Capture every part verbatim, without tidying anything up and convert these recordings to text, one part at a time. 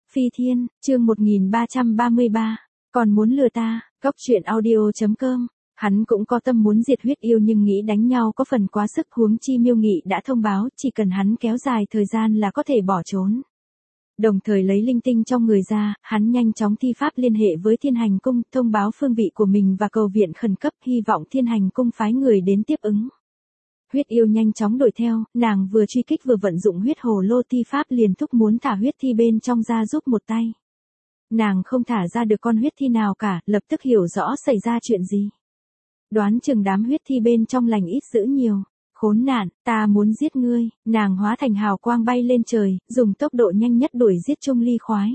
Phi Thiên, chương một nghìn ba trăm ba mươi ba, còn muốn lừa ta, Cóc Truyện Audio chấm com. Hắn cũng có tâm muốn diệt huyết yêu nhưng nghĩ đánh nhau có phần quá sức, huống chi Miêu Nghị đã thông báo chỉ cần hắn kéo dài thời gian là có thể bỏ trốn. Đồng thời lấy linh tinh trong người ra, hắn nhanh chóng thi pháp liên hệ với Thiên Hành Cung, thông báo phương vị của mình và cầu viện khẩn cấp, hy vọng Thiên Hành Cung phái người đến tiếp ứng. Huyết yêu nhanh chóng đuổi theo, nàng vừa truy kích vừa vận dụng huyết hồ lô thi pháp liền thúc muốn thả huyết thi bên trong ra giúp một tay. Nàng không thả ra được con huyết thi nào cả, lập tức hiểu rõ xảy ra chuyện gì. Đoán chừng đám huyết thi bên trong lành ít dữ nhiều. Khốn nạn, ta muốn giết ngươi, nàng hóa thành hào quang bay lên trời, dùng tốc độ nhanh nhất đuổi giết Chung Ly khoái.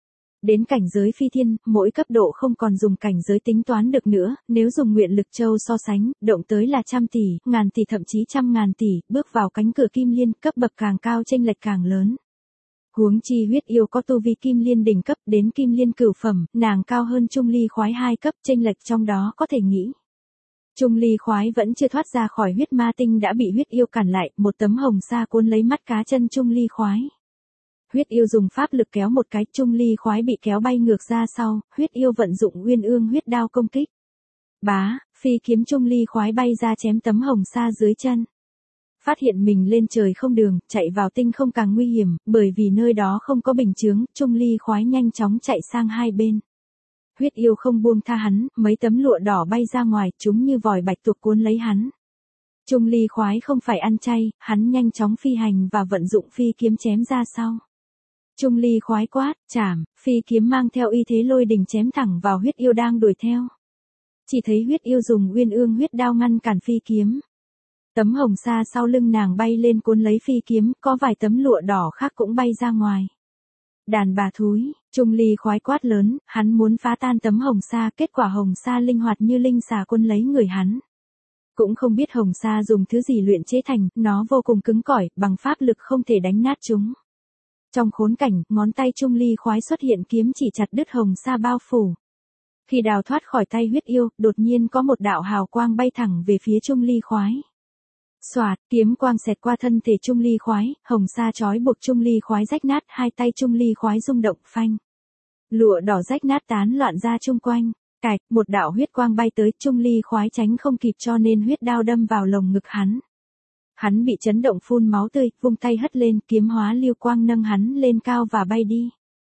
Đến cảnh giới phi thiên, mỗi cấp độ không còn dùng cảnh giới tính toán được nữa, nếu dùng nguyện lực châu so sánh, động tới là trăm tỷ, ngàn tỷ thậm chí trăm ngàn tỷ, bước vào cánh cửa kim liên, cấp bậc càng cao chênh lệch càng lớn. Huống chi huyết yêu có tu vi kim liên đỉnh cấp đến kim liên cửu phẩm, nàng cao hơn Chung Ly khoái hai cấp, chênh lệch trong đó có thể nghĩ. Chung Ly khoái vẫn chưa thoát ra khỏi huyết ma tinh đã bị huyết yêu cản lại, một tấm hồng sa cuốn lấy mắt cá chân Chung Ly khoái. Huyết yêu dùng pháp lực kéo một cái, Chung Ly khoái bị kéo bay ngược ra sau, huyết yêu vận dụng Uyên Ương huyết đao công kích. Bá, phi kiếm Chung Ly khoái bay ra chém tấm hồng sa dưới chân. Phát hiện mình lên trời không đường, chạy vào tinh không càng nguy hiểm, bởi vì nơi đó không có bình chướng, Chung Ly khoái nhanh chóng chạy sang hai bên. Huyết yêu không buông tha hắn, mấy tấm lụa đỏ bay ra ngoài, chúng như vòi bạch tuộc cuốn lấy hắn. Chung Ly khoái không phải ăn chay, hắn nhanh chóng phi hành và vận dụng phi kiếm chém ra sau. Chung Ly khoái quát, chảm, phi kiếm mang theo y thế lôi đình chém thẳng vào huyết yêu đang đuổi theo. Chỉ thấy huyết yêu dùng Uyên Ương huyết đao ngăn cản phi kiếm. Tấm hồng sa sau lưng nàng bay lên cuốn lấy phi kiếm, có vài tấm lụa đỏ khác cũng bay ra ngoài. Đàn bà thúi, Chung Ly khoái quát lớn, hắn muốn phá tan tấm hồng sa, kết quả hồng sa linh hoạt như linh xà cuốn lấy người hắn. Cũng không biết hồng sa dùng thứ gì luyện chế thành, nó vô cùng cứng cỏi, bằng pháp lực không thể đánh nát chúng. Trong khốn cảnh, ngón tay Chung Ly khoái xuất hiện kiếm chỉ chặt đứt hồng sa bao phủ. Khi đào thoát khỏi tay huyết yêu, đột nhiên có một đạo hào quang bay thẳng về phía Chung Ly khoái. Xoạt, kiếm quang xẹt qua thân thể Chung Ly khoái, hồng sa trói buộc Chung Ly khoái rách nát, hai tay Chung Ly khoái rung động phanh. Lụa đỏ rách nát tán loạn ra chung quanh, cạch, một đạo huyết quang bay tới, Chung Ly khoái tránh không kịp cho nên huyết đao đâm vào lồng ngực hắn. Hắn bị chấn động phun máu tươi, vung tay hất lên, kiếm hóa lưu quang nâng hắn lên cao và bay đi.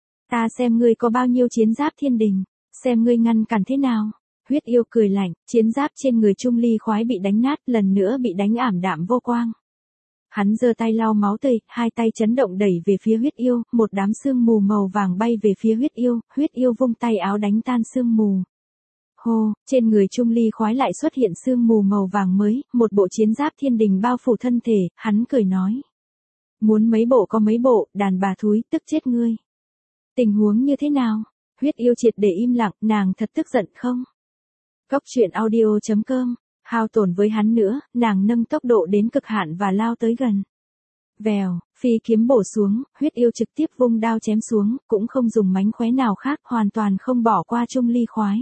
Ta xem ngươi có bao nhiêu chiến giáp thiên đình, xem ngươi ngăn cản thế nào. Huyết yêu cười lạnh, chiến giáp trên người Chung Ly khoái bị đánh nát, lần nữa bị đánh ảm đạm vô quang. Hắn giơ tay lau máu tươi, hai tay chấn động đẩy về phía huyết yêu, một đám sương mù màu vàng bay về phía huyết yêu, huyết yêu vung tay áo đánh tan sương mù. Hô, trên người Chung Ly khoái lại xuất hiện sương mù màu vàng mới, một bộ chiến giáp thiên đình bao phủ thân thể, hắn cười nói. Muốn mấy bộ có mấy bộ, đàn bà thúi, tức chết ngươi. Tình huống như thế nào? Huyết yêu triệt để im lặng, nàng thật tức giận không? Cóc Truyện Audio chấm com, hao tổn với hắn nữa, nàng nâng tốc độ đến cực hạn và lao tới gần. Vèo, phi kiếm bổ xuống, huyết yêu trực tiếp vung đao chém xuống, cũng không dùng mánh khóe nào khác, hoàn toàn không bỏ qua Chung Ly khoái.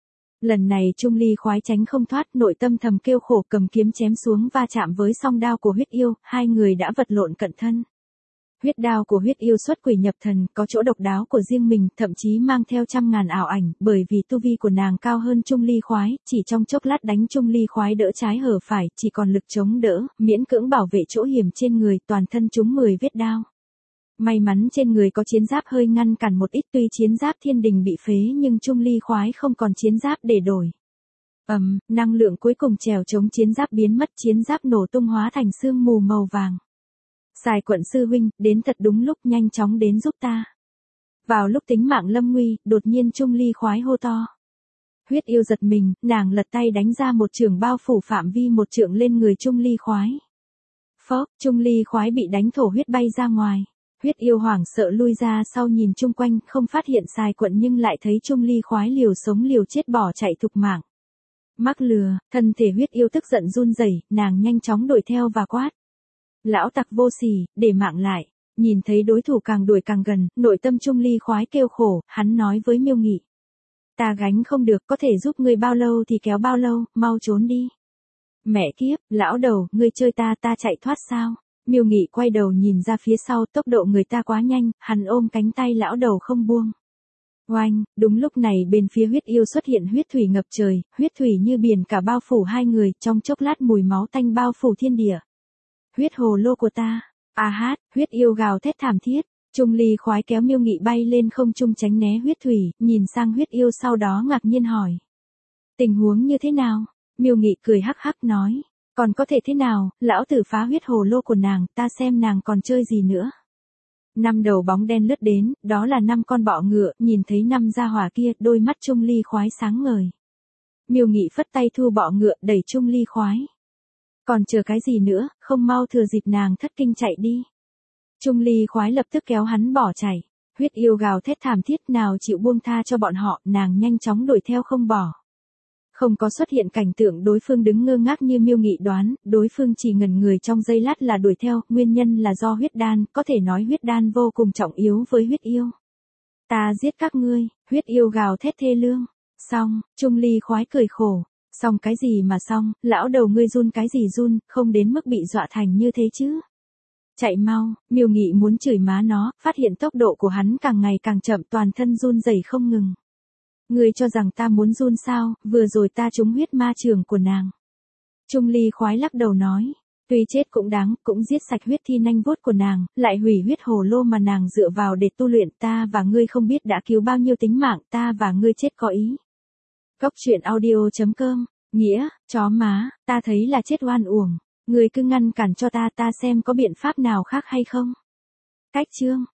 Lần này Chung Ly khoái tránh không thoát, nội tâm thầm kêu khổ, cầm kiếm chém xuống va chạm với song đao của huyết yêu, hai người đã vật lộn cận thân. Huyết đao của huyết yêu xuất quỷ nhập thần, có chỗ độc đáo của riêng mình, thậm chí mang theo trăm ngàn ảo ảnh, bởi vì tu vi của nàng cao hơn Chung Ly khoái, chỉ trong chốc lát đánh Chung Ly khoái đỡ trái hở phải, chỉ còn lực chống đỡ, miễn cưỡng bảo vệ chỗ hiểm trên người, toàn thân trúng mười vết đao. May mắn trên người có chiến giáp hơi ngăn cản một ít, tuy chiến giáp thiên đình bị phế nhưng Chung Ly khoái không còn chiến giáp để đổi. Ầm, um, năng lượng cuối cùng trèo chống chiến giáp biến mất, chiến giáp nổ tung hóa thành sương mù màu vàng. Sài Quận sư huynh, đến thật đúng lúc, nhanh chóng đến giúp ta. Vào lúc tính mạng lâm nguy, đột nhiên Chung Ly khoái hô to. Huyết yêu giật mình, nàng lật tay đánh ra một chưởng bao phủ phạm vi một trượng lên người Chung Ly khoái. Phốc, Chung Ly khoái bị đánh thổ huyết bay ra ngoài. Huyết yêu hoảng sợ lui ra sau nhìn chung quanh, không phát hiện Sài Quận nhưng lại thấy Chung Ly khoái liều sống liều chết bỏ chạy thục mạng. Mắc lừa, thân thể huyết yêu tức giận run rẩy, nàng nhanh chóng đuổi theo và quát. Lão tặc vô sỉ, để mạng lại. Nhìn thấy đối thủ càng đuổi càng gần, nội tâm Chung Ly khoái kêu khổ, hắn nói với Miêu Nghị. Ta gánh không được, có thể giúp ngươi bao lâu thì kéo bao lâu, mau trốn đi. Mẹ kiếp, lão đầu, ngươi chơi ta ta chạy thoát sao? Miêu Nghị quay đầu nhìn ra phía sau, tốc độ người ta quá nhanh, hắn ôm cánh tay lão đầu không buông. Oanh, đúng lúc này bên phía huyết yêu xuất hiện huyết thủy ngập trời, huyết thủy như biển cả bao phủ hai người, trong chốc lát mùi máu tanh bao phủ thiên địa. Huyết hồ lô của ta, a hát, huyết yêu gào thét thảm thiết. Trung Ly khoái kéo Miêu Nghị bay lên không trung tránh né huyết thủy, nhìn sang huyết yêu sau đó ngạc nhiên hỏi. Tình huống như thế nào? Miêu Nghị cười hắc hắc nói. Còn có thể thế nào, lão tử phá huyết hồ lô của nàng, ta xem nàng còn chơi gì nữa. Năm đầu bóng đen lướt đến, đó là năm con bọ ngựa, nhìn thấy năm gia hỏa kia, đôi mắt Trung Ly khoái sáng ngời. Miêu Nghị phất tay thu bọ ngựa, đẩy Trung Ly khoái. Còn chờ cái gì nữa, không mau thừa dịp nàng thất kinh chạy đi. Trung Ly khoái lập tức kéo hắn bỏ chạy. Huyết yêu gào thét thảm thiết, nào chịu buông tha cho bọn họ, nàng nhanh chóng đuổi theo không bỏ. Không có xuất hiện cảnh tượng đối phương đứng ngơ ngác như Miêu Nghị đoán, đối phương chỉ ngẩn người trong giây lát là đuổi theo, nguyên nhân là do huyết đan, có thể nói huyết đan vô cùng trọng yếu với huyết yêu. Ta giết các ngươi, huyết yêu gào thét thê lương. Xong, Trung Ly khoái cười khổ. Xong cái gì mà xong, lão đầu ngươi run cái gì run, không đến mức bị dọa thành như thế chứ. Chạy mau, Miêu Nghị muốn chửi má nó, phát hiện tốc độ của hắn càng ngày càng chậm, toàn thân run rẩy không ngừng. Ngươi cho rằng ta muốn run sao, vừa rồi ta trúng huyết ma trường của nàng. Trung Ly khoái lắc đầu nói, tuy chết cũng đáng, cũng giết sạch huyết thi nanh vuốt của nàng, lại hủy huyết hồ lô mà nàng dựa vào để tu luyện, ta và ngươi không biết đã cứu bao nhiêu tính mạng, ta và ngươi chết có ý. Cốc truyện audio chấm com, nghĩa, chó má, ta thấy là chết oan uổng, ngươi cứ ngăn cản cho ta, ta xem có biện pháp nào khác hay không. Cách chương